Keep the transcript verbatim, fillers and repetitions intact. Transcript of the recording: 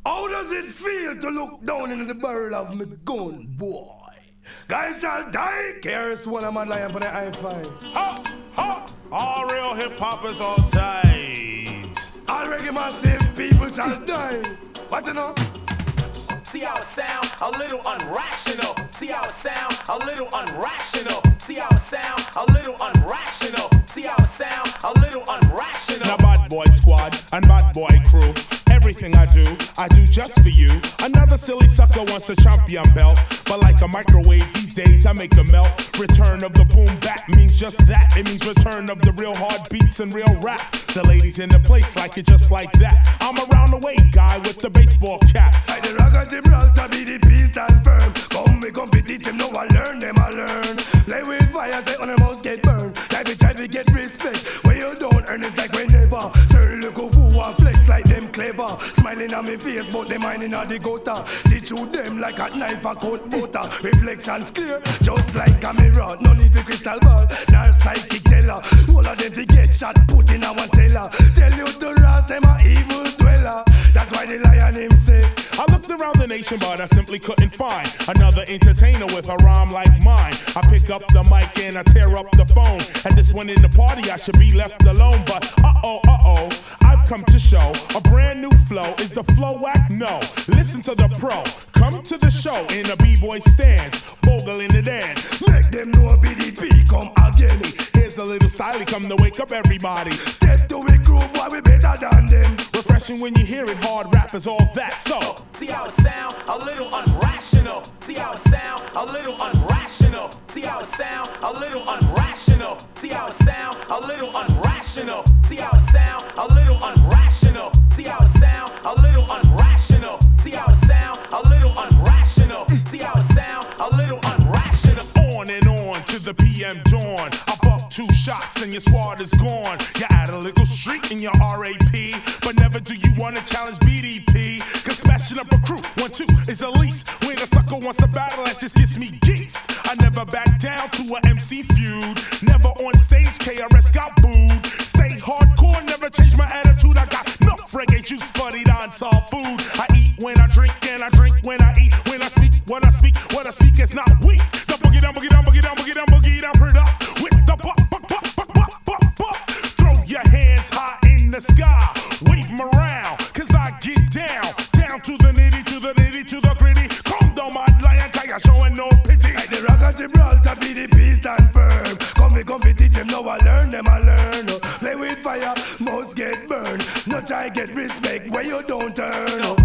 How does it feel to look down into the barrel of my gun, boy? Guys shall die. K R S One, I'm on lion for the high five. Ha! Ha! All real hip-hoppers all tight. All reggae massive people shall die. What you know? See how it sound, a little unrational. See how it sound, a little unrational. See how it sound, a little unrational. See how it sound, a little unrational. Now bad boy squad and bad boy crew. Everything I do, I do just for you. Another silly sucker wants a champion belt, but like a microwave these days I make a melt. Return of the boom bap means just that. It means return of the real hard beats and real rap. The ladies in the place like it just like that. I'm around the way guy with the baseball cap. Like the rock of Gibraltar be the peace stand firm. Come we compete them, no I learn them I learn. Play with fire, say on the mouse get burned. Try to try to get respect. When you don't earn it's like whenever. Certain look of who are flex like them clever. Smiling on me face but they mining on the gutter. See through them like a knife a coat butter. Reflections clear just like a mirror. No need for crystal ball, nor psychic teller. All of them to get shot put in a one cellar. Tell you to rust them a evil dweller. That's why the lion him say. I looked around the nation but I simply couldn't find another entertainer with a rhyme like mine. I pick up the mic and I tear up the phone. At this one in the party I should be left alone. But uh-oh, uh-oh, I've come to show a brand new flow. Is the flow whack? No. Listen to the pro. Come to the show in a b-boy stance. Bogle in the dance. Make them know B D P come again. Here's a little styly come to wake up everybody. Step to it groove why we better than them. Refreshing when you hear it, hard rap is all that. So see how it sound, a little unrational. See how it sound, a little unrational. See how it sound, a little unrational. See how it sound, a little unrational. See how it sound, a little unrational. See how it sound, a little unrational. See how it sound, a little unrational. See how it sound, a little unrational. On and on to the P M dawn. I buck two shots and your squad is gone. You add a little street in your R A P, but never do you wanna challenge B D P. Cause smashing up a crew, one, two is the least. When a sucker wants to battle, that just gets me geeked. I never back down to an M C feud. Never on stage, K R S got booed. Stay hardcore, never change my attitude. I got enough reggae juice for the dancehall food. I eat when I drink and I drink when I eat. When I speak, what I speak, what I speak is not weak. The boogie down, boogie down, boogie down, boogie down, boogie down, heard up with the pop, pop, pop, pop, pop, pop, pop. Throw your hands high in the sky, wave 'em around, cause I get down, down to the nitty, to the nitty, to the gritty. Come down my lion, kaya showing no pity. Like the rock of Gibraltar be the peace stand firm. Come we come we teach them, now I learn them I learn. Play with fire, most get burned. No try get respect where you don't turn.